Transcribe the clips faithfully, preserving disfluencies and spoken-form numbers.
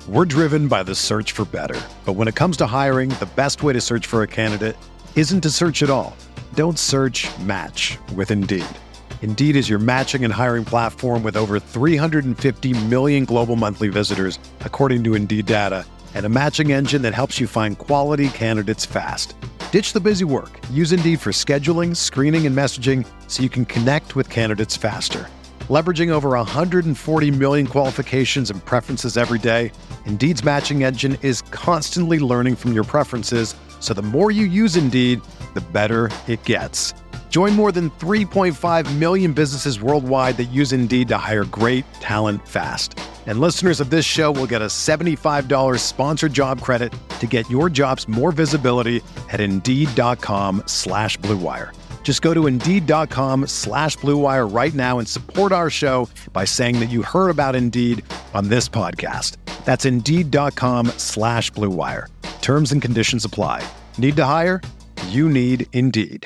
We're driven by the search for better. But when it comes to hiring, the best way to search for a candidate isn't to search at all. Don't search, match with Indeed. Indeed is your matching and hiring platform with over three hundred fifty million global monthly visitors, according to Indeed data, and a matching engine that helps you find quality candidates fast. Ditch the busy work. Use Indeed for scheduling, screening, and messaging so you can connect with candidates faster. Leveraging over one hundred forty million qualifications and preferences every day, Indeed's matching engine is constantly learning from your preferences, so the more you use Indeed, the better it gets. Join more than three point five million businesses worldwide that use Indeed to hire great talent fast. And listeners of this show will get a seventy-five dollars sponsored job credit to get your jobs more visibility at Indeed.com slash Blue Wire. Just go to Indeed.com slash Blue Wire right now and support our show by saying that you heard about Indeed on this podcast. That's Indeed.com slash Blue Wire. Terms and conditions apply. Need to hire? You need Indeed.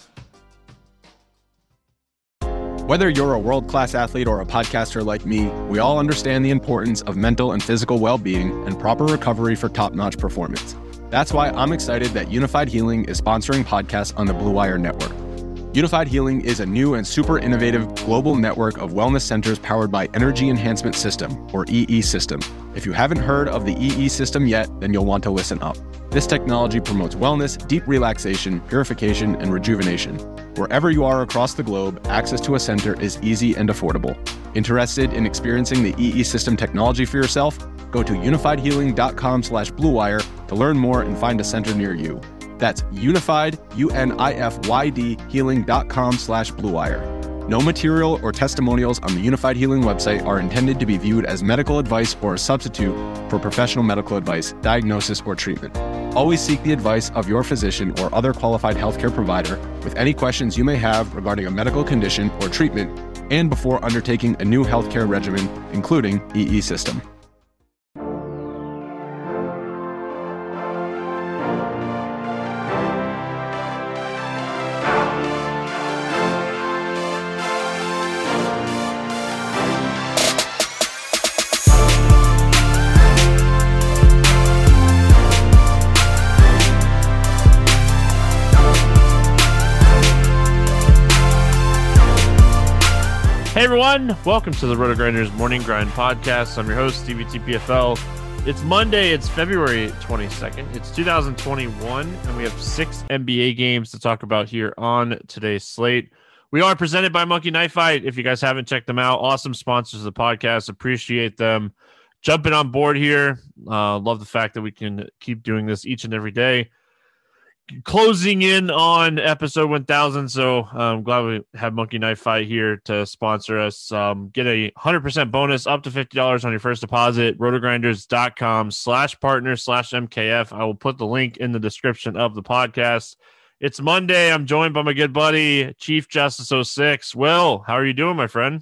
Whether you're a world-class athlete or a podcaster like me, we all understand the importance of mental and physical well-being and proper recovery for top-notch performance. That's why I'm excited that Unified Healing is sponsoring podcasts on the Blue Wire Network. Unified Healing is a new and super innovative global network of wellness centers powered by Energy Enhancement System, or E E System. If you haven't heard of the E E System yet, then you'll want to listen up. This technology promotes wellness, deep relaxation, purification, and rejuvenation. Wherever you are across the globe, access to a center is easy and affordable. Interested in experiencing the E E System technology for yourself? Go to unifiedhealing.com slash Blue Wire to learn more and find a center near you. That's unified, U N I F Y D, healing.com slash Blue Wire. No material or testimonials on the Unified Healing website are intended to be viewed as medical advice or a substitute for professional medical advice, diagnosis, or treatment. Always seek the advice of your physician or other qualified healthcare provider with any questions you may have regarding a medical condition or treatment and before undertaking a new healthcare regimen, including E E System. Hey everyone, welcome to the RotoGrinders Morning Grind Podcast. I'm your host, Stevie T P F L. It's Monday, it's February twenty-second, it's two thousand twenty-one, and we have six N B A games to talk about here on today's slate. We are presented by Monkey Knife Fight. If you guys haven't checked them out, awesome sponsors of the podcast, appreciate them jumping on board here. Uh, love the fact that we can keep doing this each and every day. Closing in on episode one thousand, so I'm glad we have Monkey Knife Fight here to sponsor us. Um, get a one hundred percent bonus up to fifty dollars on your first deposit, rotogrinders.com slash partner slash MKF. I will put the link in the description of the podcast. It's Monday. I'm joined by my good buddy, Chief Justice oh six. Will, how are you doing, my friend?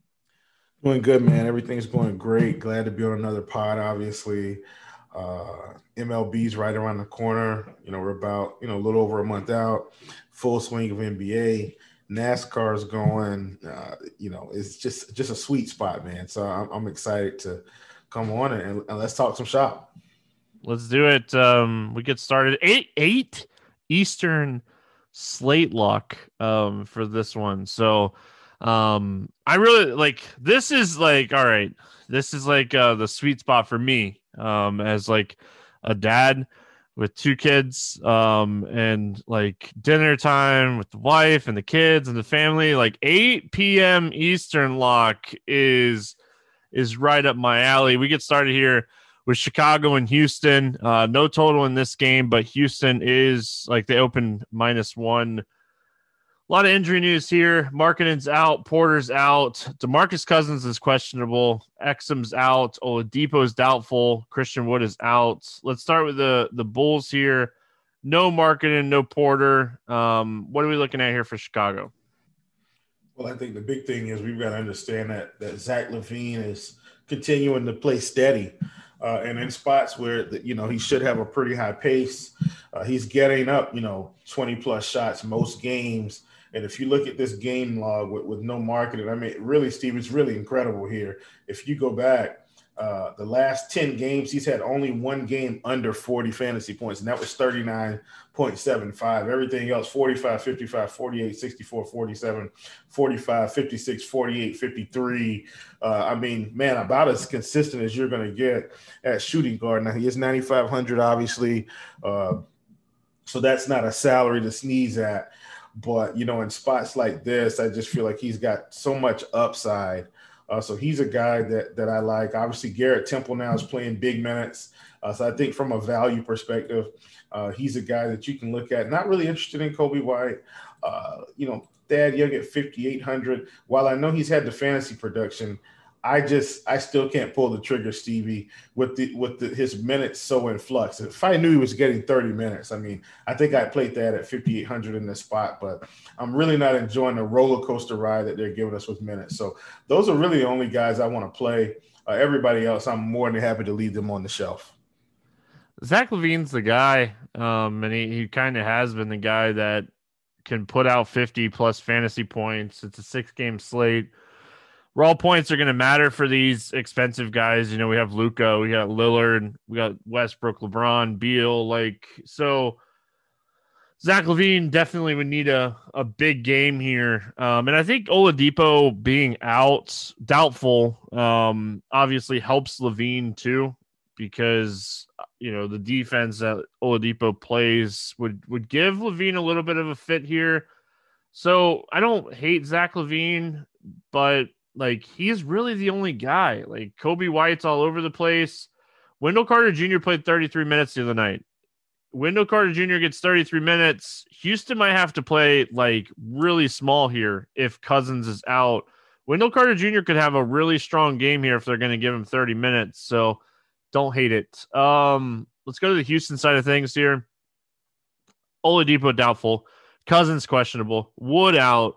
Doing good, man. Everything's going great. Glad to be on another pod, obviously. Uh, M L B's right around the corner. You know, we're about, you know, a little over a month out. Full swing of N B A. NASCAR's going. Uh, you know, it's just just a sweet spot, man. So I'm, I'm excited to come on and, and let's talk some shop. Let's do it. Um, we get started eight eight Eastern slate lock um, for this one. So um, I really like this. Is like all right. This is like uh, the sweet spot for me. Um, as like a dad with two kids, um, and like dinner time with the wife and the kids and the family, like eight p.m. Eastern lock is is right up my alley. We get started here with Chicago and Houston. Uh, no total in this game, but Houston is like they open minus one. A lot of injury news here. Markkanen's out. Porter's out. DeMarcus Cousins is questionable. Exum's out. Oladipo's doubtful. Christian Wood is out. Let's start with the, the Bulls here. No Markkanen, no Porter. Um, what are we looking at here for Chicago? Well, I think the big thing is we've got to understand that, that Zach LaVine is continuing to play steady. Uh, and in spots where, the, you know, he should have a pretty high pace. Uh, he's getting up, you know, twenty-plus shots most games. And if you look at this game log with, with no Markkanen, I mean, really, Steve, it's really incredible here. If you go back, Uh, the last ten games, he's had only one game under forty fantasy points, and that was thirty-nine point seven five. Everything else, forty-five, fifty-five, forty-eight, sixty-four, forty-seven, forty-five, fifty-six, forty-eight, fifty-three. Uh, I mean, man, about as consistent as you're going to get at shooting guard. Now, he is ninety-five hundred, obviously, uh, so that's not a salary to sneeze at. But, you know, in spots like this, I just feel like he's got so much upside. Uh, so he's a guy that that I like. Obviously, Garrett Temple now is playing big minutes. Uh, so I think from a value perspective, uh, he's a guy that you can look at. Not really interested in Kobe White. Uh, you know, Thad Young at fifty-eight hundred. While I know he's had the fantasy production, I just I still can't pull the trigger, Stevie, with the with the, his minutes so in flux. If I knew he was getting thirty minutes, I mean, I think I'd play that at fifty-eight hundred in this spot, but I'm really not enjoying the roller coaster ride that they're giving us with minutes. So those are really the only guys I want to play. Uh, everybody else, I'm more than happy to leave them on the shelf. Zach LaVine's the guy, um, and he, he kind of has been the guy that can put out fifty plus fantasy points. It's a six game slate. Raw points are going to matter for these expensive guys. You know, we have Luka, we got Lillard, we got Westbrook, LeBron, Beal. Like, so Zach LaVine definitely would need a, a big game here. Um, and I think Oladipo being out, doubtful, um, obviously helps LaVine too, because, you know, the defense that Oladipo plays would, would give LaVine a little bit of a fit here. So I don't hate Zach LaVine, but like, he's really the only guy. Like, Kobe White's all over the place. Wendell Carter Junior played thirty-three minutes the other night. Wendell Carter Junior gets thirty-three minutes. Houston might have to play like really small here if Cousins is out. Wendell Carter Junior could have a really strong game here if they're going to give him thirty minutes. So don't hate it. Um, let's go to the Houston side of things here. Oladipo doubtful. Cousins questionable. Wood out.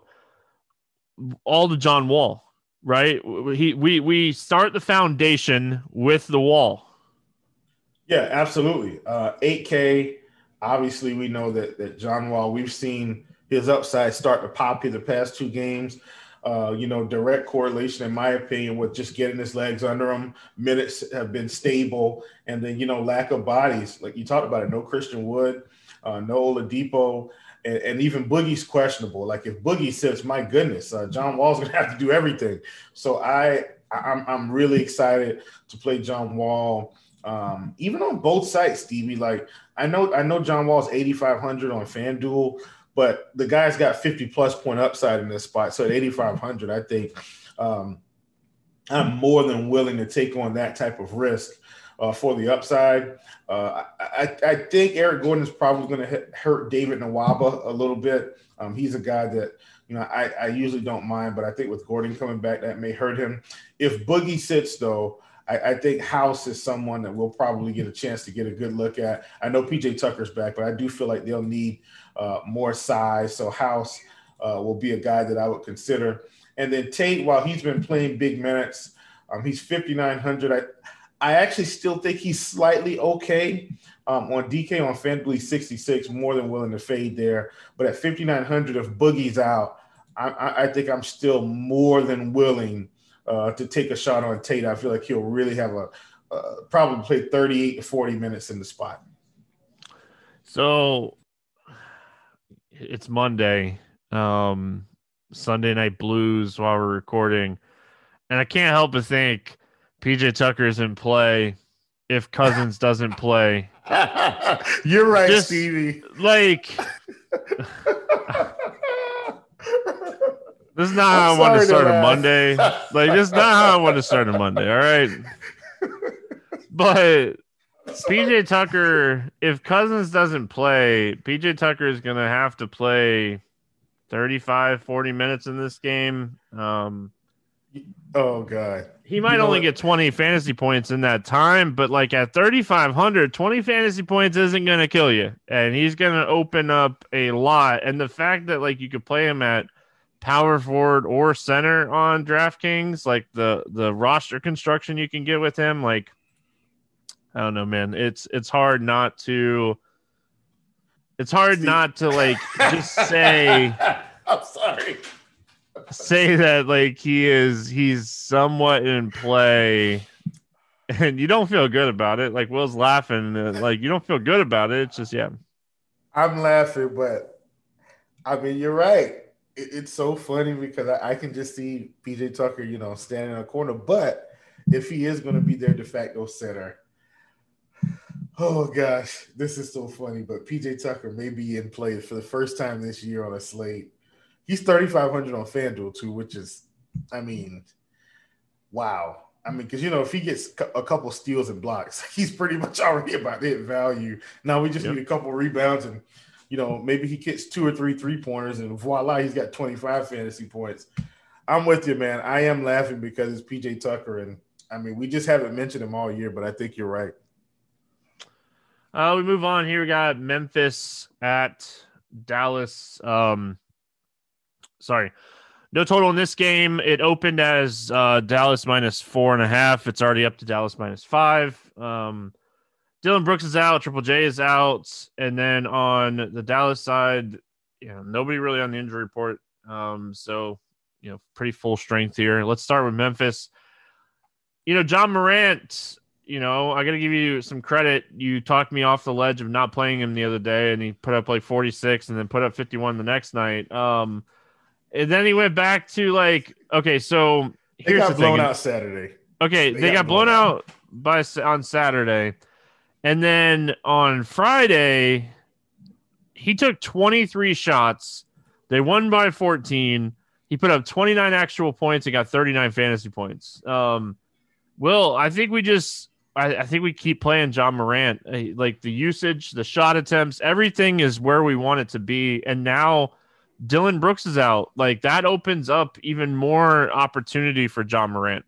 All to John Wall. Right, he we we start the foundation with the wall. Yeah, absolutely. Uh, eight K. Obviously, we know that that John Wall. We've seen his upside start to pop here the past two games. Uh, you know, direct correlation, in my opinion, with just getting his legs under him. Minutes have been stable, and then you know, lack of bodies, like you talked about it. No Christian Wood, uh, no Oladipo. And, and even Boogie's questionable. Like if Boogie sits, my goodness, uh, John Wall's gonna have to do everything. So I, I'm, I'm really excited to play John Wall, um, even on both sides, Stevie. Like I know, I know John Wall's eighty-five hundred on FanDuel, but the guy's got fifty plus point upside in this spot. So at eighty-five hundred, I think um, I'm more than willing to take on that type of risk. Uh, for the upside, uh, I, I think Eric Gordon is probably going to hurt David Nwaba a little bit. Um, he's a guy that, you know, I, I usually don't mind, but I think with Gordon coming back, that may hurt him. If Boogie sits, though, I, I think House is someone that we'll probably get a chance to get a good look at. I know P J Tucker's back, but I do feel like they'll need uh, more size. So House uh, will be a guy that I would consider. And then Tate, while he's been playing big minutes, um, he's fifty-nine hundred. I I actually still think he's slightly okay. Um, on D K on FanDuel, sixty-six, more than willing to fade there. But at fifty-nine hundred, if Boogie's out, I, I, I think I'm still more than willing uh, to take a shot on Tate. I feel like he'll really have a uh, probably play thirty-eight to forty minutes in the spot. So it's Monday, um, Sunday Night Blues while we're recording. And I can't help but think P J Tucker's in play if Cousins doesn't play. You're right, Just, Stevie. Like, this is not how I want to start a Monday. Like, this is not how I want to start a Monday, all right? But P J Tucker, if Cousins doesn't play, P J Tucker is going to have to play thirty-five, forty minutes in this game. Um, oh, God. He might you know only what? get twenty fantasy points in that time, but like at thirty-five hundred, twenty fantasy points isn't going to kill you. And he's going to open up a lot. And the fact that like you could play him at power forward or center on DraftKings, like the, the roster construction you can get with him, like, I don't know, man. It's, it's hard not to, it's hard Steve. not to like just say, I'm sorry. say that like he is he's somewhat in play and you don't feel good about it. Like Will's laughing, uh, like you don't feel good about it. It's just yeah. I'm laughing, but I mean you're right. It, it's so funny because I, I can just see P J Tucker, you know, standing in a corner. But if he is going to be their de facto center, oh gosh, this is so funny. But P J Tucker may be in play for the first time this year on a slate. He's thirty-five hundred on FanDuel too, which is, I mean, wow. I mean, because, you know, if he gets a couple steals and blocks, he's pretty much already about hit value. Now we just yep. need a couple rebounds and, you know, maybe he gets two or three three-pointers and voila, he's got twenty-five fantasy points. I'm with you, man. I am laughing because it's P J Tucker. And, I mean, we just haven't mentioned him all year, but I think you're right. Uh, we move on here. We got Memphis at Dallas. Um, sorry. No total in this game. It opened as uh, Dallas minus four and a half. It's already up to Dallas minus five. Um, Dylan Brooks is out. Triple J is out. And then on the Dallas side, you know, nobody really on the injury report. Um, so, you know, pretty full strength here. Let's start with Memphis. You know, John Morant, you know, I got to give you some credit. You talked me off the ledge of not playing him the other day, and he put up like forty-six and then put up fifty-one the next night. Um, And then he went back to like, okay, so here's they got the blown thing. out Saturday. Okay, they, they got, got blown, blown out, out by on Saturday, and then on Friday, he took twenty-three shots. They won by fourteen. He put up twenty-nine actual points and got thirty-nine fantasy points. Um, Will, I think we just, I, I think we keep playing John Morant. Like the usage, the shot attempts, everything is where we want it to be, and now Dylan Brooks is out. Like that opens up even more opportunity for John Morant.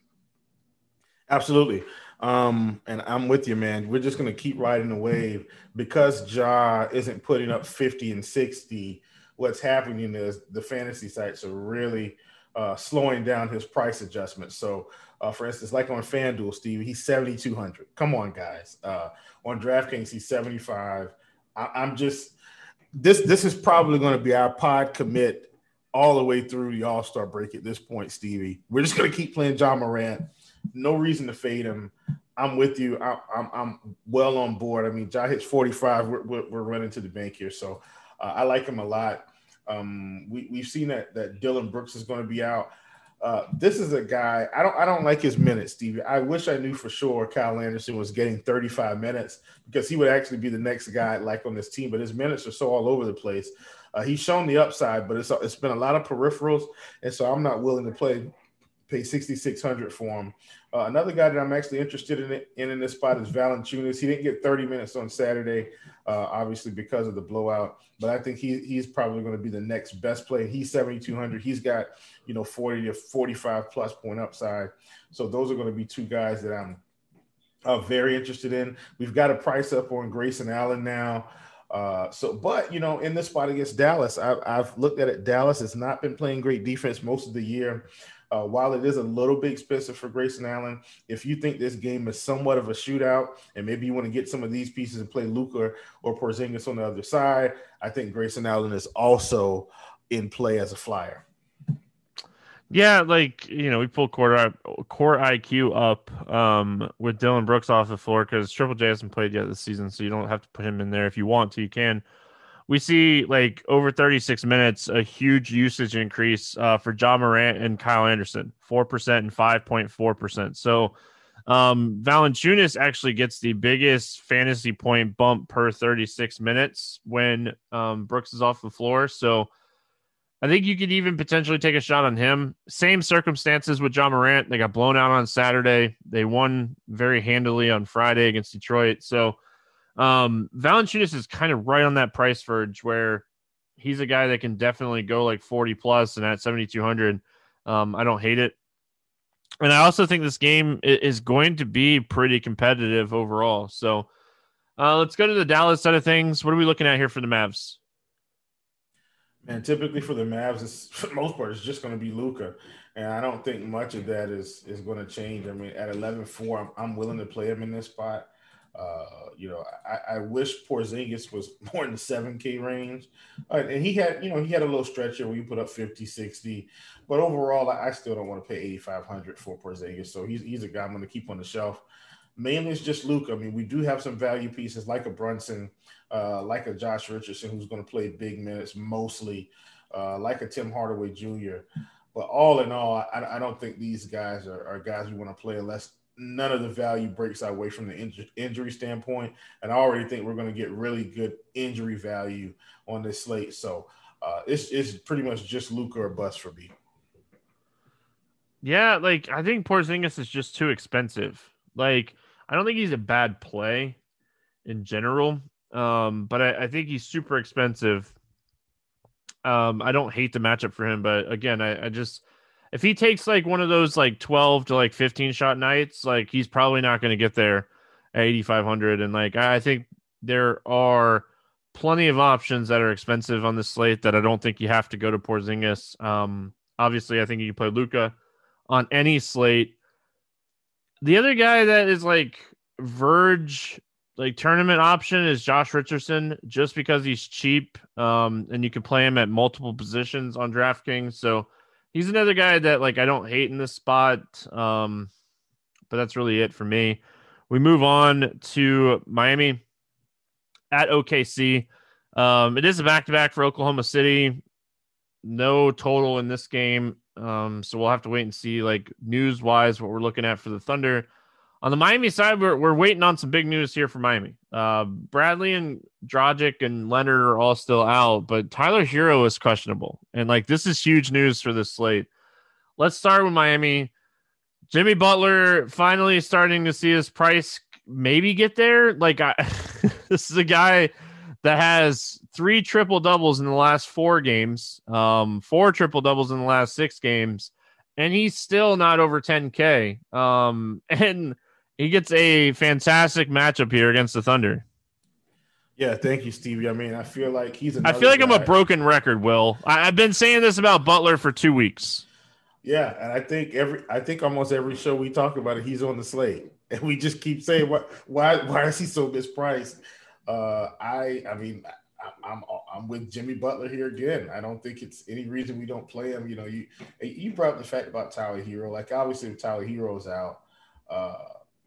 Absolutely. Um, and I'm with you, man. We're just going to keep riding the wave because Ja isn't putting up fifty and sixty. What's happening is the fantasy sites are really uh, slowing down his price adjustment. So, uh, for instance, like on FanDuel, Steve, he's seventy-two hundred. Come on, guys. Uh, on DraftKings, he's seventy-five. I- I'm just This this is probably going to be our pod commit all the way through the All-Star break at this point, Stevie. We're just going to keep playing John Morant. No reason to fade him. I'm with you. I, I'm I'm well on board. I mean, Ja hits forty-five. We're, we're, we're running to the bank here. So uh, I like him a lot. Um, we, we've seen that that Dylan Brooks is going to be out. Uh, this is a guy, I don't I don't like his minutes, Stevie. I wish I knew for sure Kyle Anderson was getting thirty-five minutes because he would actually be the next guy like on this team, but his minutes are so all over the place. Uh, he's shown the upside, but it's it's been a lot of peripherals, and so I'm not willing to play pay sixty-six hundred for him. Uh, another guy that I'm actually interested in, in in this spot is Valanciunas. He didn't get thirty minutes on Saturday, uh, obviously because of the blowout, but I think he he's probably going to be the next best play. He's seventy-two hundred. He's got, you know, forty to forty-five plus point upside. So those are going to be two guys that I'm uh, very interested in. We've got a price up on Grayson Allen now. Uh, so, but, you know, in this spot against Dallas, I've, I've looked at it. Dallas has not been playing great defense most of the year. Uh, while it is a little bit expensive for Grayson Allen, if you think this game is somewhat of a shootout and maybe you want to get some of these pieces and play Luka or Porzingis on the other side, I think Grayson Allen is also in play as a flyer. Yeah, like, you know, we pulled core, core I Q up um, with Dylan Brooks off the floor because Triple J hasn't played yet this season, so you don't have to put him in there. If you want to, you can. We see, like, over thirty-six minutes, a huge usage increase uh, for John Morant and Kyle Anderson, four percent and five point four percent. So um, Valanciunas actually gets the biggest fantasy point bump per thirty-six minutes when um, Brooks is off the floor. So I think you could even potentially take a shot on him. Same circumstances with John Morant. They got blown out on Saturday. They won very handily on Friday against Detroit. So Um, Valanciunas is kind of right on that price verge where he's a guy that can definitely go like forty plus, and at seventy-two hundred, um, I don't hate it. And I also think this game is going to be pretty competitive overall. So uh, let's go to the Dallas side of things. What are we looking at here for the Mavs? And typically for the Mavs, it's, for the most part, it's just going to be Luka. And I don't think much of that is, is going to change. I mean, at eleven four, I'm, I'm willing to play him in this spot. Uh, you know, I, I wish Porzingis was more in the seven K range. Uh, and he had, you know, he had a little stretch here where you put up fifty, sixty. But overall, I, I still don't want to pay eighty-five hundred for Porzingis. So he's, he's a guy I'm going to keep on the shelf. Mainly it's just Luka. I mean, we do have some value pieces like a Brunson, uh, like a Josh Richardson, who's going to play big minutes mostly, uh, like a Tim Hardaway Junior But all in all, I, I don't think these guys are, are guys we want to play unless none of the value breaks away from the inj- injury standpoint. And I already think we're going to get really good injury value on this slate. So uh, it's, it's pretty much just Luka or bust for me. Yeah, like I think Porzingis is just too expensive. Like I don't think he's a bad play in general, um, but I, I think he's super expensive. Um, I don't hate the matchup for him, but again, I, I just if he takes like one of those like twelve to like fifteen shot nights, like he's probably not going to get there at eighty-five hundred. And like I think there are plenty of options that are expensive on this slate that I don't think you have to go to Porzingis. Um, obviously, I think you can play Luka on any slate. The other guy that is like Verge like tournament option is Josh Richardson, just because he's cheap, um, and you can play him at multiple positions on DraftKings. So he's another guy that like I don't hate in this spot, um, but that's really it for me. We move on to Miami at O K C. Um, it is a back-to-back for Oklahoma City. No total in this game, um, so we'll have to wait and see, like news-wise, what we're looking at for the Thunder. On the Miami side, we're we're waiting on some big news here for Miami. Uh, Bradley and Dragic and Leonard are all still out, but Tyler Hero is questionable, and like this is huge news for this slate. Let's start with Miami. Jimmy Butler finally starting to see his price maybe get there. Like I, this is a guy that has three triple doubles in the last four games, um, four triple doubles in the last six games, and he's still not over ten K. Um, and he gets a fantastic matchup here against the Thunder. Yeah, thank you, Stevie. I mean, I feel like he's. I feel like guy. I'm a broken record, Will. I, I've been saying this about Butler for two weeks. Yeah, and I think every, I think almost every show we talk about it, he's on the slate, and we just keep saying, "What? Why? Why is he so mispriced?" Uh, I, I mean, I, I'm, I'm with Jimmy Butler here again. I don't think it's any reason we don't play him. You know, you, you brought up the fact about Tyler Hero. Like obviously, if Tyler Hero's out, uh,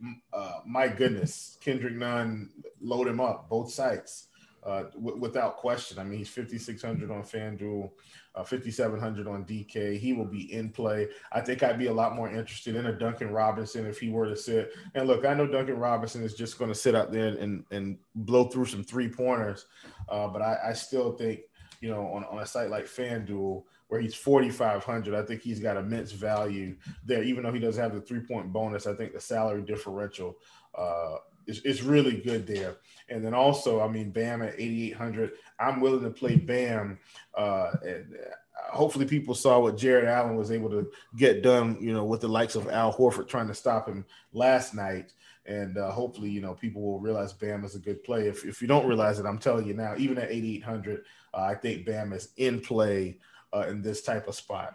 uh, my goodness, Kendrick Nunn, load him up both sites. Uh, w- without question. I mean, he's fifty-six hundred on FanDuel, uh, fifty-seven hundred on D K. He will be in play. I think I'd be a lot more interested in a Duncan Robinson if he were to sit. And look, I know Duncan Robinson is just going to sit out there and, and blow through some three-pointers, uh, but I, I still think, you know, on, on a site like FanDuel, where he's forty-five hundred, I think he's got immense value there. Even though he doesn't have the three-point bonus, I think the salary differential uh, is, is really good there. And then also, I mean, Bam at eighty-eight hundred, I'm willing to play Bam. Uh, and hopefully people saw what Jared Allen was able to get done, you know, with the likes of Al Horford trying to stop him last night. And uh, hopefully, you know, people will realize Bam is a good play. If, if you don't realize it, I'm telling you now, even at eighty-eight hundred, uh, I think Bam is in play uh, in this type of spot.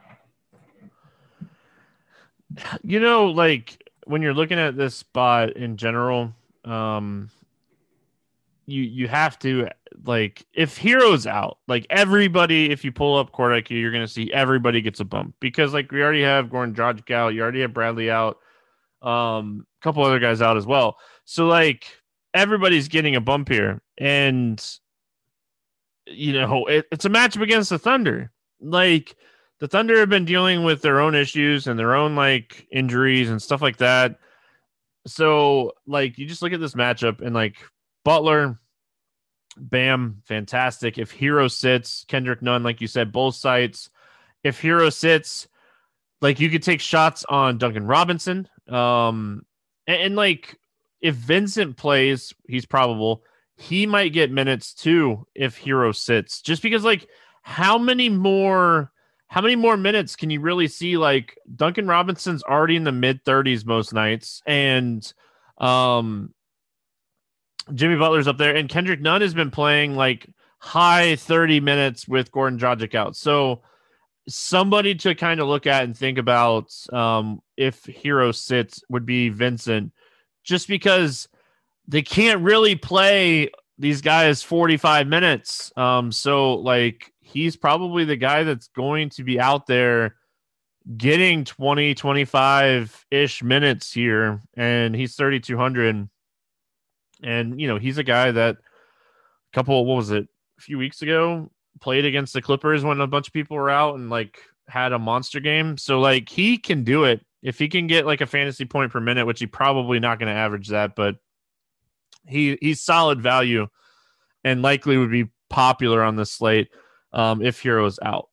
You know, like when you're looking at this spot in general, um, you you have to, like, if Hero's out, like everybody, if you pull up Court I Q, you're going to see everybody gets a bump because like we already have Goran Dragic out, you already have Bradley out, um, a couple other guys out as well. So like everybody's getting a bump here, and you know it, it's a matchup against the Thunder. Like the Thunder have been dealing with their own issues and their own like injuries and stuff like that. So like you just look at this matchup and like Butler, Bam, fantastic. If Hero sits, Kendrick Nunn, like you said, both sites. If Hero sits, like you could take shots on Duncan Robinson. Um, and, and like if Vincent plays, he's probable. He might get minutes too if Hero sits. Just because like how many more how many more minutes can you really see? Like Duncan Robinson's already in the mid thirties most nights, and um Jimmy Butler's up there, and Kendrick Nunn has been playing like high thirty minutes with Goran Dragic out. So somebody to kind of look at and think about um, if Hero sits would be Vincent, just because they can't really play these guys forty-five minutes. Um, so like he's probably the guy that's going to be out there getting twenty, twenty-five ish minutes here. And he's thirty-two hundred. And, you know, he's a guy that a couple, what was it, a few weeks ago played against the Clippers when a bunch of people were out and like had a monster game. So like he can do it if he can get like a fantasy point per minute, which he probably not going to average that, but he he's solid value and likely would be popular on the slate um, if Hero's out.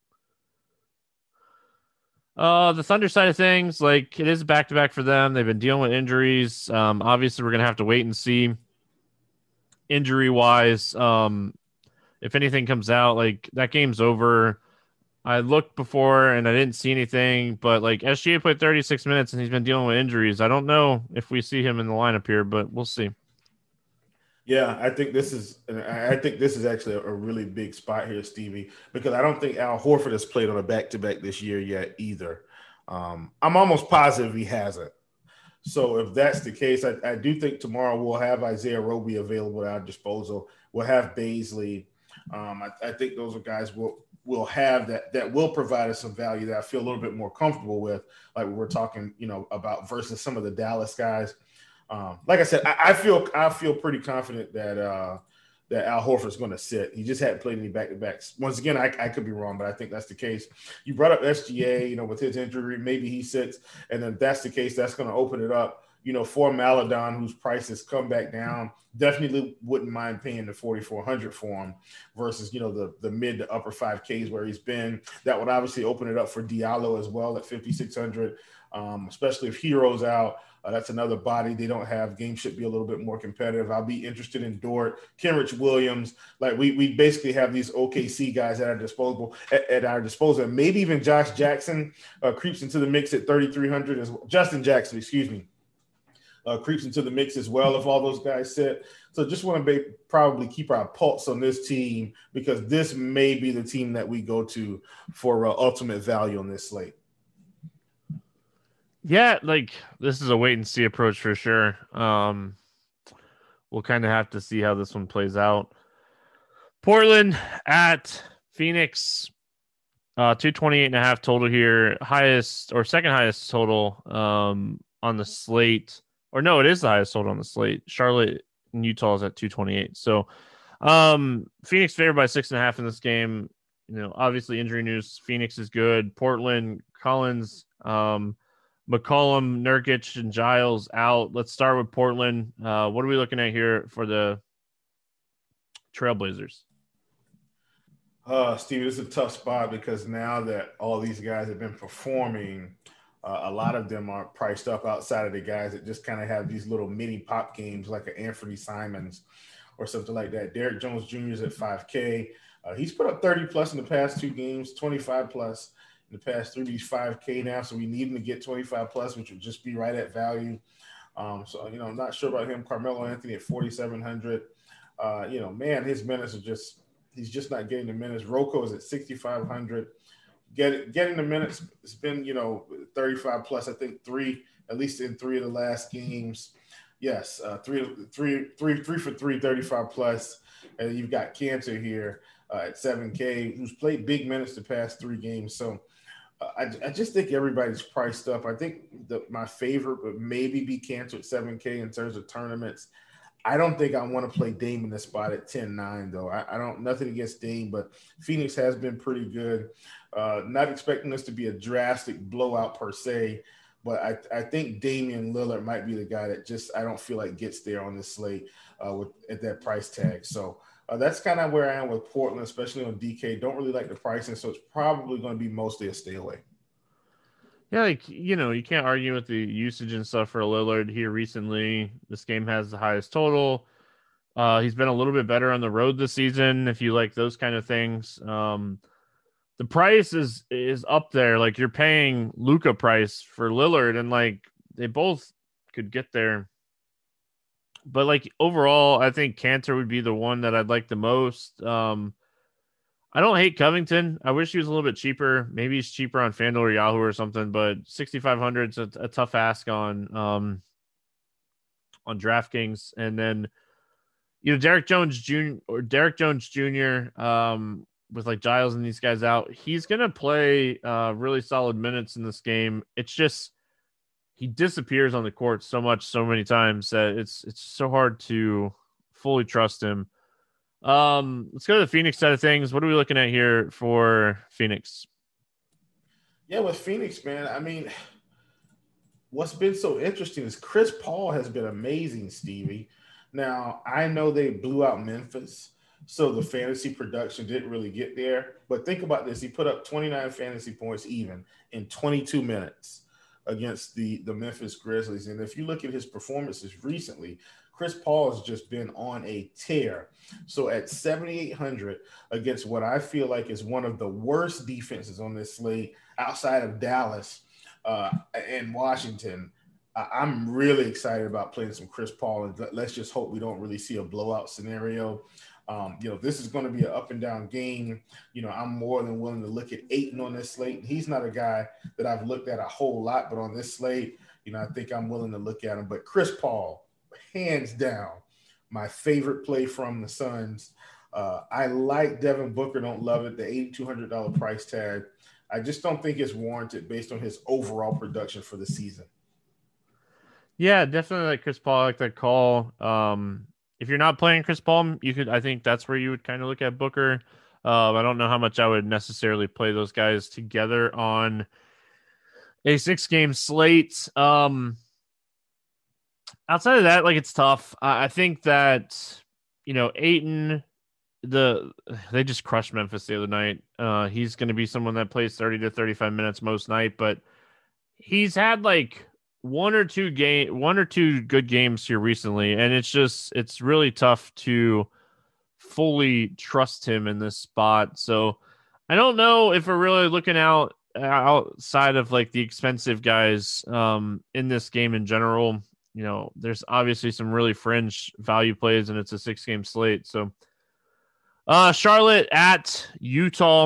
Uh, the Thunder side of things, like it is back to back for them. They've been dealing with injuries. Um, obviously, we're gonna have to wait and see injury wise. Um, if anything comes out, like that game's over. I looked before and I didn't see anything, but like S G A played thirty-six minutes and he's been dealing with injuries. I don't know if we see him in the lineup here, but we'll see. Yeah, I think this is I think this is actually a really big spot here, Stevie, because I don't think Al Horford has played on a back-to-back this year yet either. Um, I'm almost positive he hasn't. So if that's the case, I, I do think tomorrow we'll have Isaiah Roby available at our disposal. We'll have Baisley. Um, I, I think those are guys we'll, we'll have that that will provide us some value that I feel a little bit more comfortable with, like we're talking, you know, about versus some of the Dallas guys. Um, like I said, I, I feel I feel pretty confident that uh, that Al Horford's going to sit. He just hadn't played any back-to-backs. Once again, I, I could be wrong, but I think that's the case. You brought up S G A, you know, with his injury, maybe he sits, and then if that's the case, that's going to open it up, you know, for Maladon, whose price has come back down. Definitely wouldn't mind paying the forty-four hundred for him versus, you know, the the mid to upper five Ks where he's been. That would obviously open it up for Diallo as well at fifty-six hundred, um, especially if Hero's out. Uh, that's another body they don't have. Game should be a little bit more competitive. I'll be interested in Dort, Kenrich Williams. Like we we basically have these O K C guys at our disposal. At, at our disposal, maybe even Josh Jackson uh, creeps into the mix at thirty-three hundred as well. Justin Jackson, excuse me, uh, creeps into the mix as well if all those guys sit. So just want to be, probably keep our pulse on this team because this may be the team that we go to for uh, ultimate value on this slate. Yeah, like this is a wait and see approach for sure. Um, we'll kind of have to see how this one plays out. Portland at Phoenix, uh, two twenty-eight and a half total here, highest or second highest total um, on the slate. Or no, it is the highest total on the slate. Charlotte and Utah is at two twenty-eight. So um, Phoenix favored by six and a half in this game. You know, obviously injury news. Phoenix is good. Portland, Collins, um, McCollum, Nurkic, and Giles out. Let's start with Portland. Uh, what are we looking at here for the Trailblazers? Uh, Steve, it's a tough spot because now that all these guys have been performing, uh, a lot of them are priced up outside of the guys that just kind of have these little mini pop games like an Anthony Simons or something like that. Derrick Jones Junior is at five K. Uh, he's put up thirty plus in the past two games, twenty-five plus in the past three. He's five K now, so we need him to get twenty-five plus, which would just be right at value. Um, so, you know, I'm not sure about him. Carmelo Anthony at forty-seven hundred. Uh, you know, man, his minutes are just – he's just not getting the minutes. Rocco is at sixty-five hundred. Get, getting the minutes, it's been, you know, thirty-five plus, I think three, at least in three of the last games. Yes, uh, three, three, three, three for three, thirty-five plus. And you've got Cantor here uh, at seven K, who's played big minutes the past three games. So uh, I, I just think everybody's priced up. I think the, my favorite would maybe be Cantor at seven K in terms of tournaments. I don't think I want to play Dame in this spot at ten nine, though. I, I don't – nothing against Dame, but Phoenix has been pretty good. Uh, not expecting this to be a drastic blowout per se, but I, I think Damian Lillard might be the guy that just I don't feel like gets there on this slate uh, with at that price tag. So uh, that's kind of where I am with Portland, especially on D K. Don't really like the pricing, so it's probably going to be mostly a stay away. Yeah, like, you know, you can't argue with the usage and stuff for Lillard here recently. This game has the highest total. Uh, he's been a little bit better on the road this season, if you like those kind of things. Um, the price is is up there. Like, you're paying Luka price for Lillard, and, like, they both could get there. But, like, overall, I think Cantor would be the one that I'd like the most. Um I don't hate Covington. I wish he was a little bit cheaper. Maybe he's cheaper on FanDuel or Yahoo or something, but sixty-five hundred is a, a tough ask on um, on DraftKings. And then, you know, Derek Jones Junior or Derek Jones Junior Um, with like Giles and these guys out, he's going to play uh, really solid minutes in this game. It's just, he disappears on the court so much, so many times that it's, it's so hard to fully trust him. Um, let's go to the Phoenix side of things. What are we looking at here for Phoenix? Yeah, with Phoenix, man, I mean, what's been so interesting is Chris Paul has been amazing, Stevie. Now, I know they blew out Memphis, so the fantasy production didn't really get there. But think about this. He put up twenty-nine fantasy points even in twenty-two minutes against the, the Memphis Grizzlies. And if you look at his performances recently, Chris Paul has just been on a tear. So at seventy-eight hundred against what I feel like is one of the worst defenses on this slate outside of Dallas uh, and Washington, I'm really excited about playing some Chris Paul, and let's just hope we don't really see a blowout scenario. Um, you know, this is going to be an up and down game. You know, I'm more than willing to look at Ayton on this slate. He's not a guy that I've looked at a whole lot, but on this slate, you know, I think I'm willing to look at him. But Chris Paul, hands down, my favorite play from the Suns. Uh, I like Devin Booker, don't love it, the eight thousand two hundred dollars price tag. I just don't think it's warranted based on his overall production for the season. Yeah, definitely like Chris Paul, I like that call. Um, if you're not playing Chris Paul, you could, I think that's where you would kind of look at Booker. Uh, I don't know how much I would necessarily play those guys together on a six game slate. Um, outside of that, like it's tough. I, I think that, you know, Ayton, the they just crushed Memphis the other night. Uh, he's going to be someone that plays thirty to thirty-five minutes most night, but he's had like one or two game, one or two good games here recently, and it's just it's really tough to fully trust him in this spot. So I don't know if we're really looking out outside of like the expensive guys um, in this game in general. You know, there's obviously some really fringe value plays, and it's a six game slate. So. Uh, Charlotte at Utah,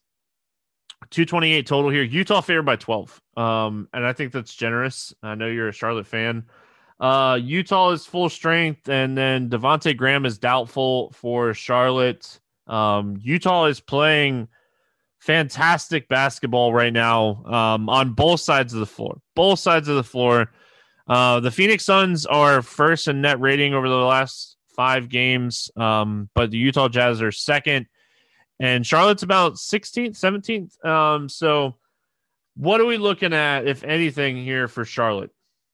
two twenty-eight total here. Utah favored by twelve. Um, and I think that's generous. I know you're a Charlotte fan. Uh, Utah is full strength, and then Devontae Graham is doubtful for Charlotte. Um, Utah is playing fantastic basketball right now um, on both sides of the floor. Both sides of the floor. Uh, the Phoenix Suns are first in net rating over the last five games, um, but the Utah Jazz are second, and Charlotte's about sixteenth, seventeenth. Um, so what are we looking at, if anything, here for Charlotte?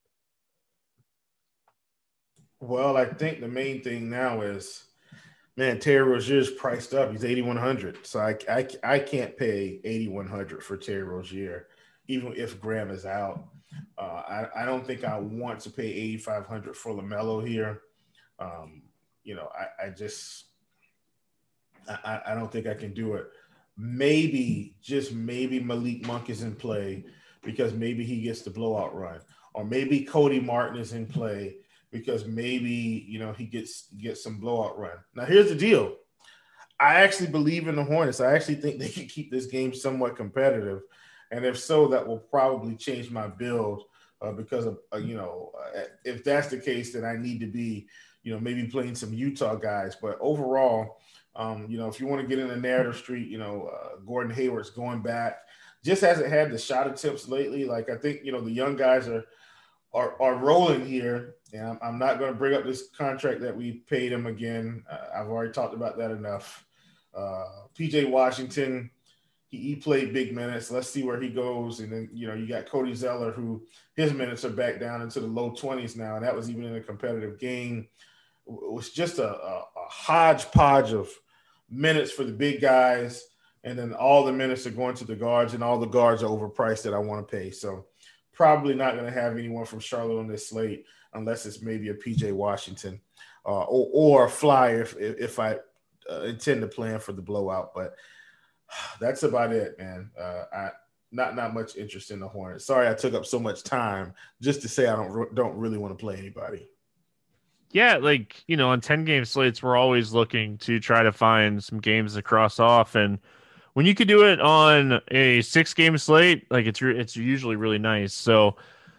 Well, I think the main thing now is, man, Terry Rozier's priced up. He's eighty-one hundred, so I, I, I can't pay eighty-one hundred for Terry Rozier, even if Graham is out. Uh, I, I don't think I want to pay eighty-five hundred for LaMelo here. Um, you know, I, I just, I, I don't think I can do it. Maybe, just maybe Malik Monk is in play because maybe he gets the blowout run, or maybe Cody Martin is in play because maybe, you know, he gets, gets some blowout run. Now, here's the deal. I actually believe in the Hornets. I actually think they can keep this game somewhat competitive. And if so, that will probably change my build uh, because of, uh, you know, uh, if that's the case, then I need to be, you know, maybe playing some Utah guys. But overall, um, you know, if you want to get in the narrative street, you know, uh, Gordon Hayward's going back. Just hasn't had the shot attempts lately. Like, I think, you know, the young guys are are, are rolling here. And I'm, I'm not going to bring up this contract that we paid him again. Uh, I've already talked about that enough. Uh, P J Washington, he, he played big minutes. Let's see where he goes. And then, you know, you got Cody Zeller, who his minutes are back down into the low twenties now. And that was even in a competitive game. It was just a, a, a hodgepodge of minutes for the big guys. And then all the minutes are going to the guards, and all the guards are overpriced that I want to pay. So probably not going to have anyone from Charlotte on this slate unless it's maybe a P J Washington uh, or, or a flyer if, if I uh, intend to plan for the blowout. But that's about it, man. Uh, I not not much interest in the Hornets. Sorry I took up so much time just to say I don't don't really want to play anybody. Yeah, like, you know, on ten game slates, we're always looking to try to find some games to cross off. And when you could do it on a six game slate, like it's, it's usually really nice. So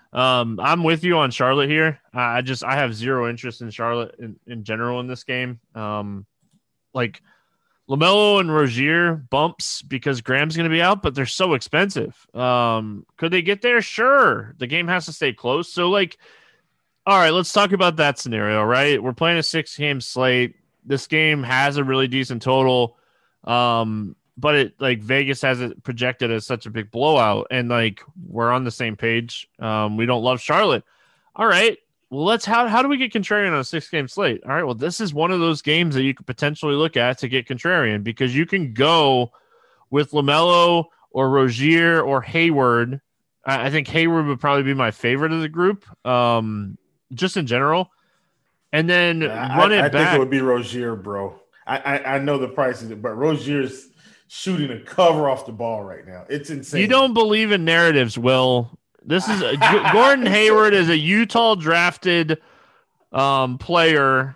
Um, I'm with you on Charlotte here. I just I have zero interest in Charlotte in, in general in this game. Um, like LaMelo and Rozier bumps because Graham's going to be out, but they're so expensive. Um, could they get there? Sure. The game has to stay close. So, like, all right, let's talk about that scenario, right? We're playing a six-game slate. This game has a really decent total, um, but it like Vegas has it projected as such a big blowout, and like we're on the same page. Um, we don't love Charlotte. All right. Well, let's how how do we get contrarian on a six game slate? All right. Well, this is one of those games that you could potentially look at to get contrarian because you can go with LaMelo or Rozier or Hayward. I, I think Hayward would probably be my favorite of the group, um, just in general. And then run I, it I back. think it would be Rozier, bro. I, I, I know the prices, but Rozier's shooting a cover off the ball right now. It's insane. You don't believe in narratives, Will. This is a, Gordon Hayward is a Utah drafted um, player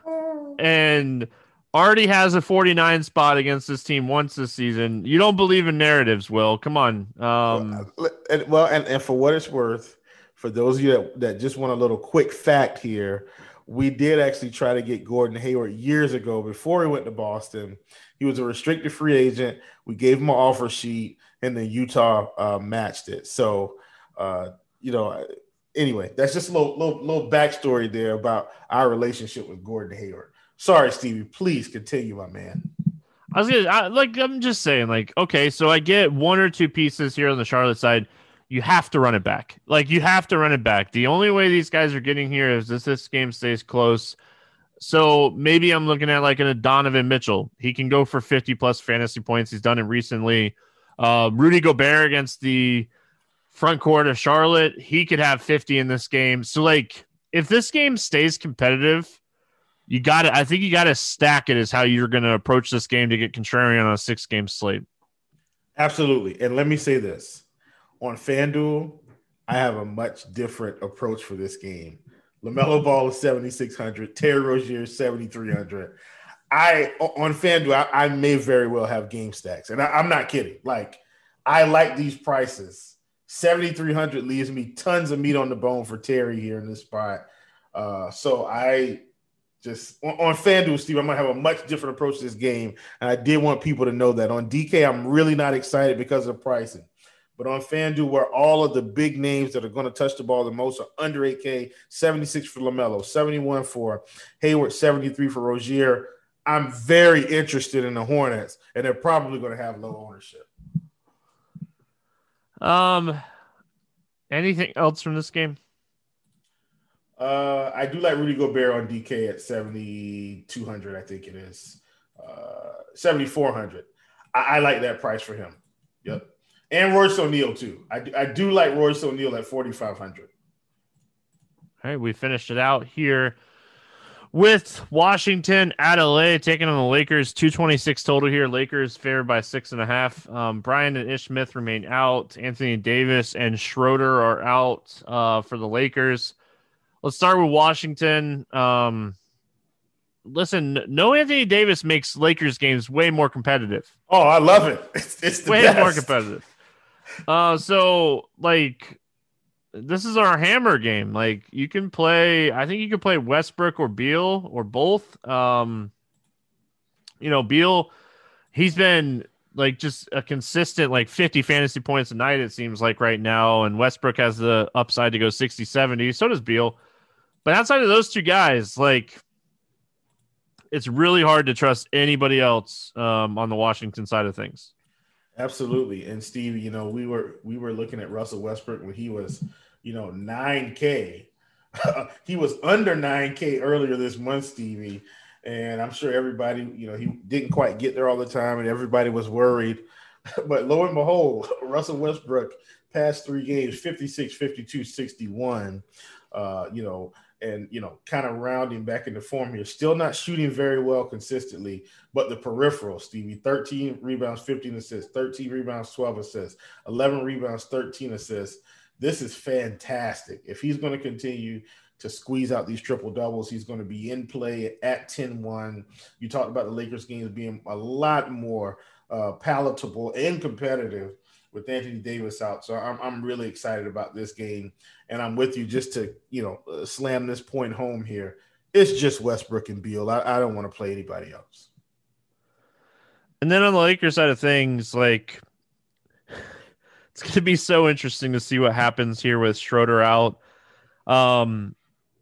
and already has a forty-nine spot against this team once this season. You don't believe in narratives, Will. Come on. Um, well, and, well and, and for what it's worth, for those of you that, that just want a little quick fact here, we did actually try to get Gordon Hayward years ago before he went to Boston. He was a restricted free agent. We gave him an offer sheet, and then Utah uh, matched it. So, uh, you know, anyway, that's just a little, little, little backstory there about our relationship with Gordon Hayward. Sorry, Stevie. Please continue, my man. I was gonna I, like. I'm just saying, like, okay, so I get one or two pieces here on the Charlotte side. You have to run it back. Like, you have to run it back. The only way these guys are getting here is if this game stays close. So maybe I'm looking at like a Donovan Mitchell. He can go for fifty plus fantasy points. He's done it recently. Uh, Rudy Gobert against the front court of Charlotte, he could have fifty in this game. So, like, if this game stays competitive, you got to, I think you got to stack it as how you're going to approach this game to get contrarian on a six game slate. Absolutely. And let me say this. On FanDuel, I have a much different approach for this game. LaMelo Ball is seventy-six hundred. Terry Rozier is seventy-three hundred. I on FanDuel, I, I may very well have game stacks. And I, I'm not kidding. Like, I like these prices. seventy-three hundred leaves me tons of meat on the bone for Terry here in this spot. Uh, so I just on, on FanDuel, Steve, I'm gonna have a much different approach to this game. And I did want people to know that. On D K, I'm really not excited because of pricing. But on FanDuel, where all of the big names that are going to touch the ball the most are under eight K, seventy-six for LaMelo, seventy-one for Hayward, seventy-three for Rozier. I'm very interested in the Hornets, and they're probably going to have low ownership. Um, anything else from this game? Uh, I do like Rudy Gobert on D K at seventy-two hundred, I think it is. Uh, seventy-four hundred. I, I like that price for him. Yep. And Royce O'Neal, too. I, I do like Royce O'Neal at forty-five hundred. All right, we finished it out here with Washington at L A taking on the Lakers. two twenty-six total here. Lakers favored by six and a half. Um, Brian and Ish Smith remain out. Anthony Davis and Schroeder are out uh, for the Lakers. Let's start with Washington. Um, listen, no Anthony Davis makes Lakers games way more competitive. Oh, I love it. It's, it's the way best. more competitive. Uh, so like this is our hammer game. Like you can play, I think you can play Westbrook or Beal or both. Um, you know, Beal, he's been like just a consistent like fifty fantasy points a night, it seems like right now. And Westbrook has the upside to go sixty, seventy. So does Beal. But outside of those two guys, like it's really hard to trust anybody else um, on the Washington side of things. Absolutely. And Steve, you know, we were we were looking at Russell Westbrook when he was, you know, nine K. He was under nine K earlier this month, Stevie. And I'm sure everybody, you know, he didn't quite get there all the time and everybody was worried. But lo and behold, Russell Westbrook past three games, fifty-six, fifty-two, sixty-one, uh, you know, and, you know, kind of rounding back into form here. Still not shooting very well consistently, but the peripheral, Stevie, thirteen rebounds, fifteen assists, thirteen rebounds, twelve assists, eleven rebounds, thirteen assists. This is fantastic. If he's going to continue to squeeze out these triple doubles, he's going to be in play at ten one. You talked about the Lakers games being a lot more uh, palatable and competitive with Anthony Davis out. So I'm I'm really excited about this game, and I'm with you just to you know uh, slam this point home here. It's just Westbrook and Beal. I, I don't want to play anybody else. And then on the Lakers side of things, like it's going to be so interesting to see what happens here with Schroeder out. Um,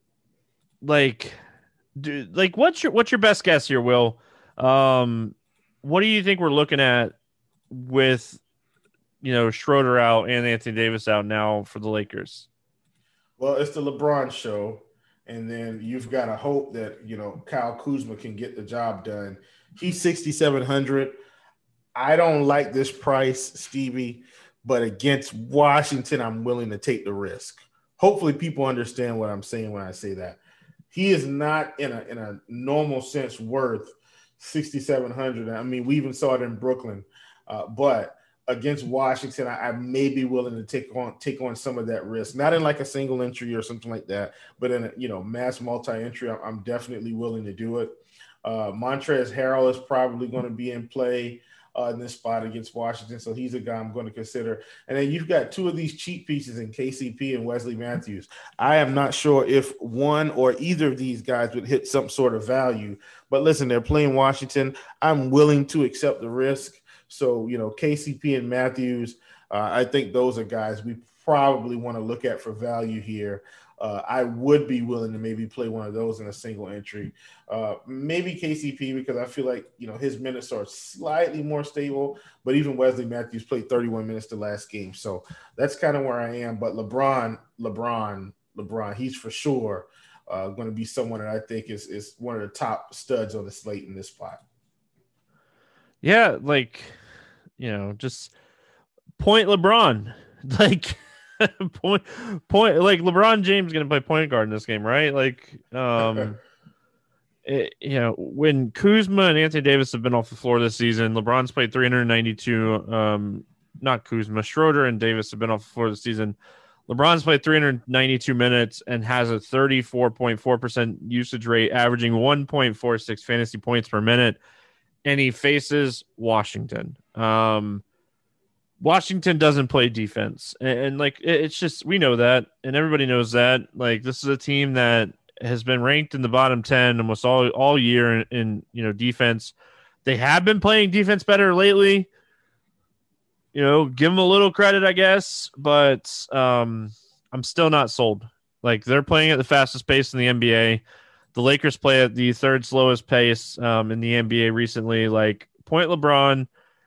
like, dude, like what's your what's your best guess here, Will? Um, what do you think we're looking at with you know Schroeder out and Anthony Davis out now for the Lakers? Well, it's the LeBron show, and then you've got to hope that you know Kyle Kuzma can get the job done. He's sixty-seven hundred. I don't like this price, Stevie, but against Washington, I'm willing to take the risk. Hopefully, people understand what I'm saying when I say that. He is not in a in a normal sense worth sixty-seven hundred. I mean, we even saw it in Brooklyn, uh, but against Washington, I, I may be willing to take on take on some of that risk. Not in like a single entry or something like that, but in a you know mass multi-entry, I'm, I'm definitely willing to do it. Uh, Montrezl Harrell is probably going to be in play uh, in this spot against Washington, so he's a guy I'm going to consider. And then you've got two of these cheap pieces in K C P and Wesley Matthews. I am not sure if one or either of these guys would hit some sort of value, but listen, they're playing Washington. I'm willing to accept the risk. So, you know, K C P and Matthews, uh, I think those are guys we probably want to look at for value here. Uh, I would be willing to maybe play one of those in a single entry. Uh, maybe K C P because I feel like, you know, his minutes are slightly more stable, but even Wesley Matthews played thirty-one minutes the last game. So that's kind of where I am. But LeBron, LeBron, LeBron, he's for sure uh, going to be someone that I think is, is one of the top studs on the slate in this spot. Yeah, like, you know, just point LeBron. Like, point, point, like LeBron James going to play point guard in this game, right? Like, um, it, you know, when Kuzma and Anthony Davis have been off the floor this season, LeBron's played three hundred ninety-two. Um, not Kuzma, Schroeder and Davis have been off the floor this season. LeBron's played three hundred ninety-two minutes and has a thirty-four point four percent usage rate, averaging one point four six fantasy points per minute. And he faces Washington. Um, Washington doesn't play defense. And, and like, it, it's just, we know that. And everybody knows that. Like, this is a team that has been ranked in the bottom ten almost all, all year in, in, you know, defense. They have been playing defense better lately. You know, give them a little credit, I guess. But um, I'm still not sold. Like, they're playing at the fastest pace in the N B A. The Lakers play at the third slowest pace um, in the N B A recently. Like, point LeBron.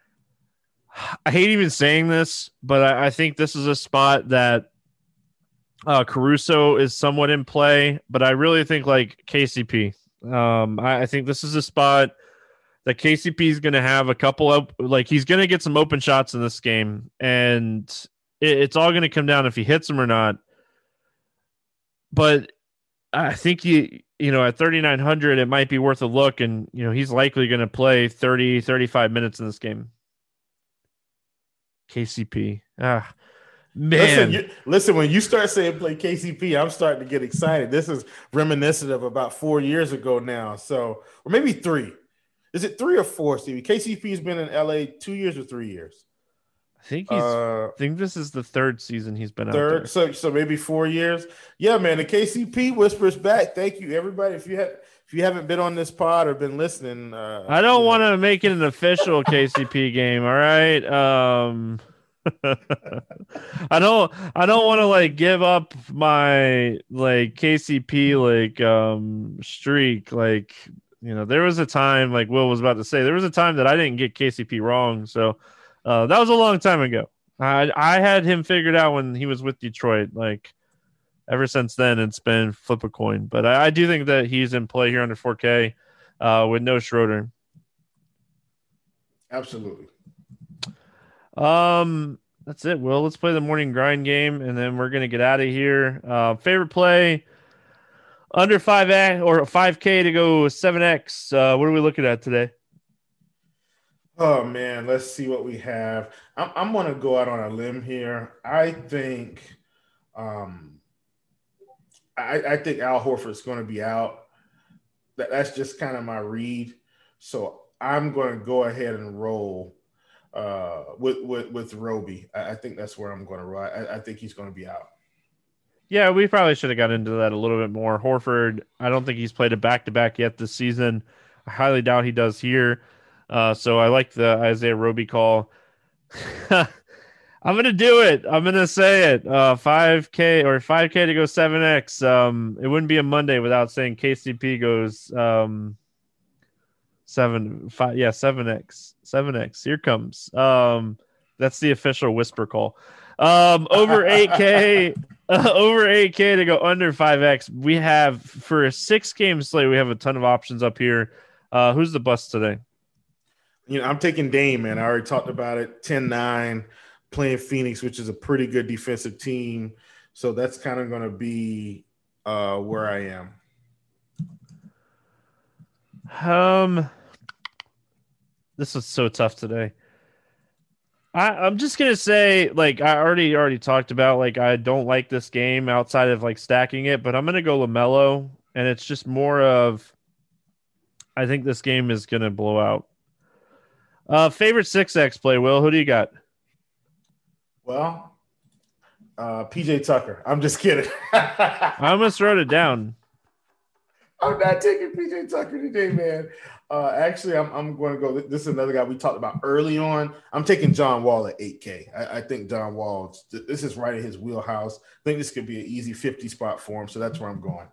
I hate even saying this, but I, I think this is a spot that uh, Caruso is somewhat in play. But I really think like K C P. Um, I, I think this is a spot that K C P is going to have a couple of like he's going to get some open shots in this game, and it, it's all going to come down if he hits them or not. But I think he. You know, at thirty-nine hundred, it might be worth a look. And, you know, he's likely going to play thirty, thirty-five minutes in this game. K C P. Ah, man. Listen, you, listen, when you start saying play K C P, I'm starting to get excited. This is reminiscent of about four years ago now. So, or maybe three. Is it three or four, Stevie? K C P has been in L A two years or three years? I think he's. Uh, I think this is the third season he's been third, out there. so so maybe four years. Yeah, man. The K C P whispers back. Thank you, everybody. If you have if you haven't been on this pod or been listening, uh, I don't you know. want to make it an official K C P game. All right. Um, I don't. I don't want to like give up my like K C P like um streak. Like you know, there was a time like Will was about to say. There was a time that I didn't get K C P wrong. So. Uh, that was a long time ago. I I had him figured out when he was with Detroit. Like, ever since then, it's been flip a coin. But I, I do think that he's in play here under four K uh, with no Schroeder. Absolutely. Um, that's it, Will. Let's play the morning grind game, and then we're going to get out of here. Uh, favorite play, under five X or five K to go seven X. Uh, what are we looking at today? Oh man, let's see what we have. I'm, I'm going to go out on a limb here. I think, um, I, I think Al Horford's going to be out. That, that's just kind of my read. So I'm going to go ahead and roll uh, with with with Roby. I, I think that's where I'm going to ride. I, I think he's going to be out. Yeah, we probably should have got into that a little bit more. Horford, I don't think he's played a back-to-back yet this season. I highly doubt he does here. Uh, so I like the Isaiah Roby call. I'm going to do it. I'm going to say it. Uh, five K or five K to go seven X. Um, it wouldn't be a Monday without saying K C P goes um, seven, five, yeah, seven X. seven X. Here comes. Um, that's the official whisper call. Um, over eight K. Uh, over eight K to go under five X. We have, for a six-game slate, we have a ton of options up here. Uh, who's the bust today? You know, I'm taking Dame, man. I already talked about it. ten nine, playing Phoenix, which is a pretty good defensive team. So that's kind of going to be uh, where I am. Um, this is so tough today. I, I'm just gonna say, like I already already talked about, like I don't like this game outside of like stacking it, but I'm gonna go LaMelo, and it's just more of I think this game is gonna blow out. Uh, favorite six X play, Will? Who do you got? Well, uh, P J Tucker. I'm just kidding. I almost wrote it down. I'm not taking P J Tucker today, man. Uh, actually, I'm, I'm going to go. This is another guy we talked about early on. I'm taking John Wall at eight K. I, I think John Wall, this is right in his wheelhouse. I think this could be an easy fifty spot for him. So that's where I'm going.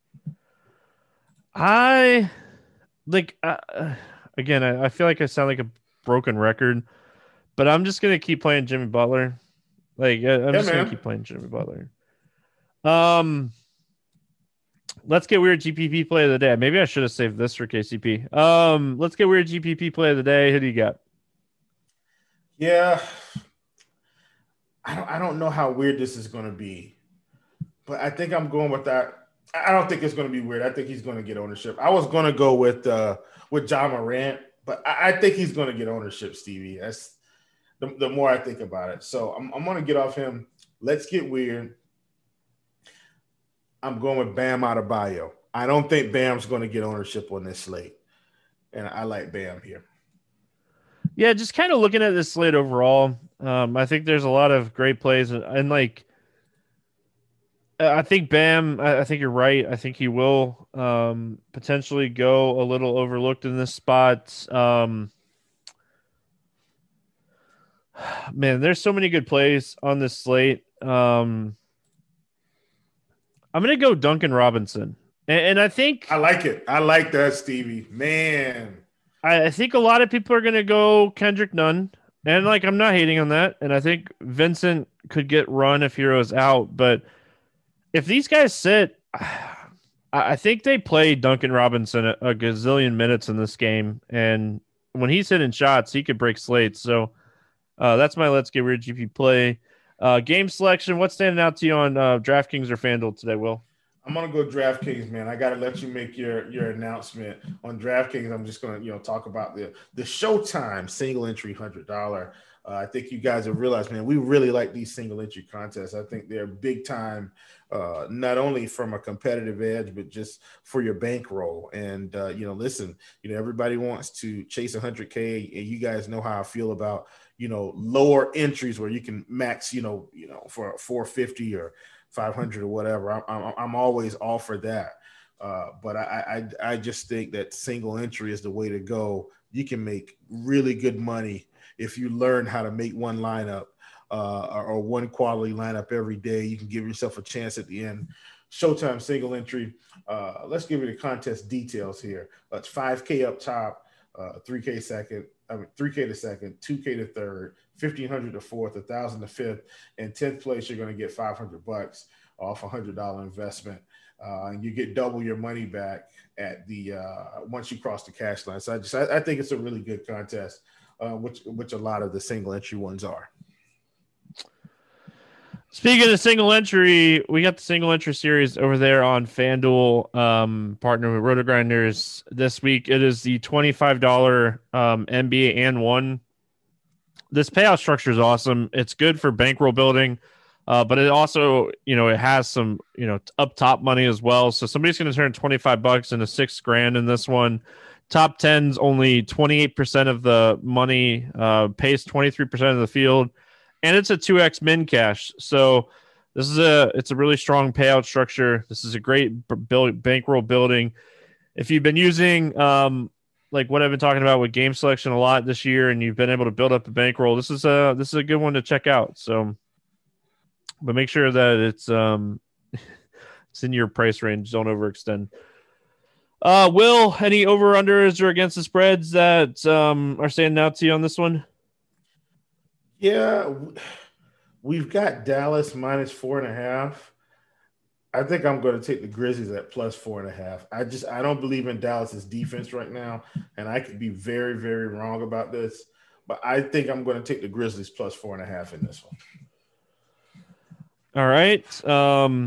I like, uh, again, I, I feel like I sound like a broken record, but I'm just going to keep playing Jimmy Butler. Like, I'm yeah, just going to keep playing Jimmy Butler. Um, Let's get weird G P P play of the day. Maybe I should have saved this for K C P. Um, let's get weird G P P play of the day. Who do you got? Yeah, I don't. I don't know how weird this is going to be, but I think I'm going with that. I don't think it's going to be weird. I think he's going to get ownership. I was going to go with uh, with Ja Morant, but I, I think he's going to get ownership, Stevie. That's the, the more I think about it. So I'm, I'm going to get off him. Let's get weird. I'm going with Bam Adebayo. I don't think Bam's going to get ownership on this slate, and I like Bam here. Yeah, just kind of looking at this slate overall, um, I think there's a lot of great plays, and, and like, I think Bam. I, I think you're right. I think he will um, potentially go a little overlooked in this spot. Um, man, there's so many good plays on this slate. Um, I'm going to go Duncan Robinson. And, and I think... I like it. I like that, Stevie. Man. I, I think a lot of people are going to go Kendrick Nunn. And, like, I'm not hating on that. And I think Vincent could get run if Hero's out. But if these guys sit, I, I think they play Duncan Robinson a, a gazillion minutes in this game. And when he's hitting shots, he could break slates. So uh, that's my Let's Get Weird G P play. Uh, game selection, what's standing out to you on uh, DraftKings or FanDuel today, Will? I'm gonna go DraftKings, man. I gotta let you make your your announcement on DraftKings. I'm just gonna you know talk about the the Showtime single entry hundred dollar. Uh, I think you guys have realized, man, we really like these single entry contests. I think they're big time, uh, not only from a competitive edge, but just for your bankroll. And uh, you know, listen, you know, everybody wants to chase one hundred K, and you guys know how I feel about you know lower entries where you can max, you know, you know for four fifty or five hundred or whatever. I'm, I'm, I'm always all for that. Uh, but I, I, I just think that single entry is the way to go. You can make really good money if you learn how to make one lineup uh, or, or one quality lineup every day. You can give yourself a chance at the end. Showtime single entry. Uh, let's give you the contest details here. It's five K up top, uh, three K second, I mean, three K to second, two K to third, fifteen hundred to fourth, one thousand to fifth, and tenth place, you're going to get five hundred bucks off a one hundred dollars investment. Uh, and you get double your money back at the uh, once you cross the cash line. So I just I, I think it's a really good contest, uh, which which a lot of the single entry ones are. Speaking of single entry, we got the single entry series over there on FanDuel, um, partner with RotoGrinders. This week, it is the twenty-five dollars um, N B A and one. This payout structure is awesome. It's good for bankroll building, uh, but it also, you know, it has some, you know, up top money as well. So somebody's going to turn twenty-five bucks into six grand in this one. top ten's only twenty-eight percent of the money, uh, pays twenty-three percent of the field, and it's a two X min cash. So this is a it's a really strong payout structure. This is a great b- build, bankroll building. If you've been using um, like what I've been talking about with game selection a lot this year, and you've been able to build up a bankroll, this is a this is a good one to check out. So, but make sure that it's um, it's in your price range. Don't overextend. Uh, Will, any over-unders or against the spreads that um, are standing out to you on this one? Yeah, we've got Dallas minus four and a half. I think I'm going to take the Grizzlies at plus four and a half. I just I don't believe in Dallas's defense right now, and I could be very, very wrong about this, but I think I'm going to take the Grizzlies plus four and a half in this one. All right. Um,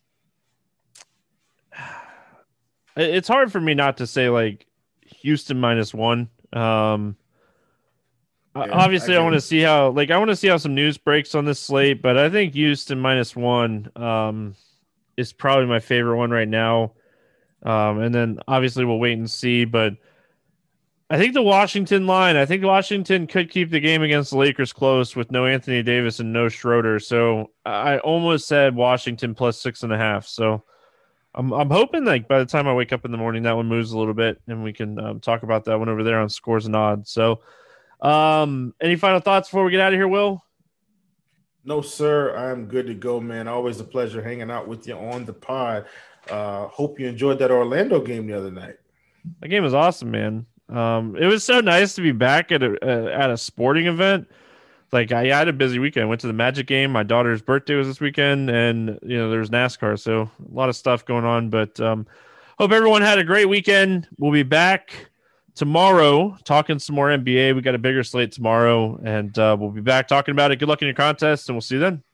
it's hard for me not to say like Houston minus one. Um, yeah, obviously, I, I want to see how like I want to see how some news breaks on this slate, but I think Houston minus one um, is probably my favorite one right now. Um, and then obviously we'll wait and see, but I think the Washington line, I think Washington could keep the game against the Lakers close with no Anthony Davis and no Schroeder. So I almost said Washington plus six and a half. So I'm I'm hoping like by the time I wake up in the morning, that one moves a little bit and we can um, talk about that one over there on Scores and Odds. So um, any final thoughts before we get out of here, Will? No, sir. I'm good to go, man. Always a pleasure hanging out with you on the pod. Uh, hope you enjoyed that Orlando game the other night. That game was awesome, man. Um, it was so nice to be back at a, uh, at a sporting event. Like I, I had a busy weekend. I went to the Magic game. My daughter's birthday was this weekend, and you know there's NASCAR, so a lot of stuff going on. But um, hope everyone had a great weekend. We'll be back tomorrow talking some more N B A. We got a bigger slate tomorrow, and uh, we'll be back talking about it. Good luck in your contest, and we'll see you then.